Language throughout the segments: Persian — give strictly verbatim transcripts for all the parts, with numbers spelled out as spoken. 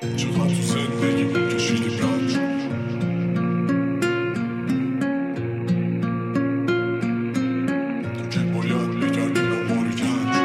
چقدر تو زندگی کشیدیم رنج، تو که باید بگردیم دنبال گنج.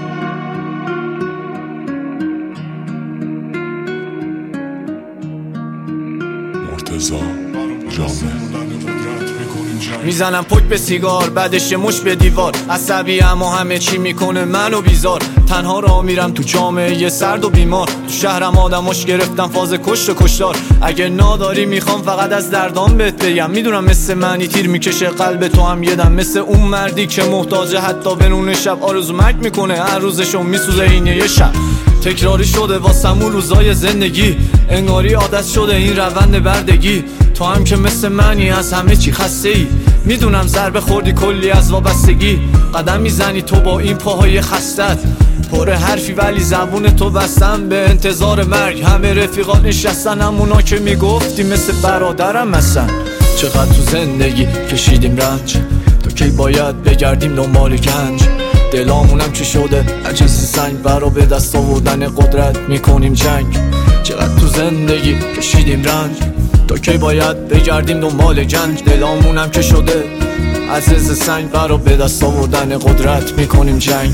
مرتضی جامعه میزنم پک به سیگار، بعدش یه مش به دیوار. عصبی اما همه چی میکنه منو بیزار. تنها راه میرم تو جامعه سرد و بیمار. تو شهرم آدماش گرفتم فاز کشت و کشتار. اگه ناداری میخوام فقط از دردام بهت بگم. میدونم مثل منی تیر میکشه قلب تو هم یدم، مثل اون مردی که محتاجه حتی به نون شب. آرزو مرگ میکنه هر روزشو میسوزه اینه یه شب. تکراری شده واسمون روزای زندگی، انگاری عادت شده این روند بردگی. تو هم که مثل منی از همه چی خسته ای، میدونم ضربه خوردی کلی از وابستگی. قدم میزنی تو با این پاهای خستت، پر حرفی ولی زبون تو بستم به انتظار مرگ. همه رفیقات نشستن همونا که میگفتی مثل برادرم هستن. چقدر تو زندگی کشیدیم رنج، تو کی باید بگردیم دنبال گنج. دلامونم چی شده عجز سنگ، برا به دست آوردن قدرت میکنیم جنگ. چقدر تو زندگی کشیدیم رنج، تا کی باید بگردیم دنبال گنج. دلامونم که شده عزیز سنگ، برا به دست آوردن قدرت میکنیم جنگ.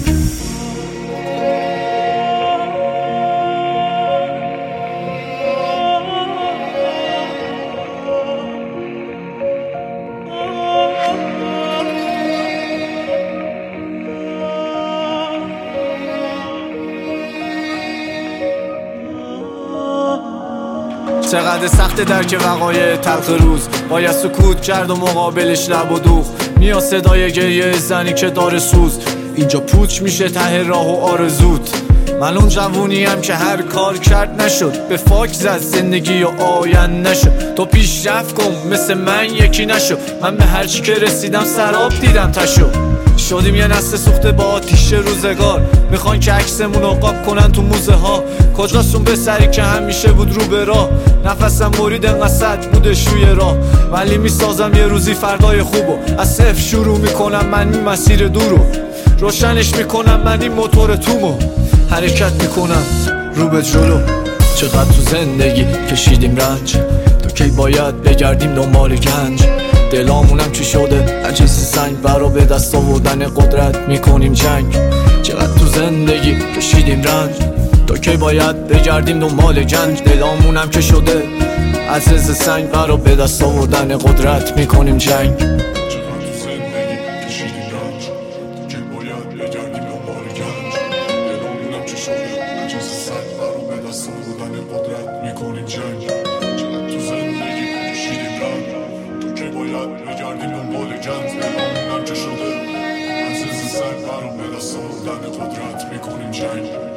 چقدر سخت درک وقایع تلخ روز، باید سکوت کرد و مقابلش لب و دوخ. میاد صدای گریه زنی که داره سوز، اینجا پوچ میشه ته راه و آرزوت. من اون جوونیم که هر کار کرد نشد، به فاک زد زندگی و آینده نشد. تو پیشرفت کن مثل من یکی نشو، من به هر چی که رسیدم سراب دیدم تشو. شدیم یه نسل سوخته با آتیش روزگار، میخوان که عکسمون رو قاب کنن تو موزه ها. کجاستون به سری که همیشه بود رو به راه، نفسم برید انقصد بودش روی راه. ولی میسازم یه روزی فردای خوبو، از صفر شروع میکنم من این مسیر دورو. روشنش میکنم من این موتور تومو، حرکت میکنم رو به جلو. چقدر تو زندگی کشیدیم رنج، تو کی باید بگردیم دنبال گنج. دلامونم چی شده عجز سنگ، برا به دست آوردن قدرت میکنیم جنگ. چقدر تو زندگی کشیدیم رنج، تا کی باید بگردیم دنبال گنج. دلامونم که شده عزیز سنگ، برا به دست آوردن قدرت میکنیم جنگ. بگردیم دنبال گنج، دلامونم که شده عزیز سنگ، برا به دست آوردن قدرت میکنیم جنگ.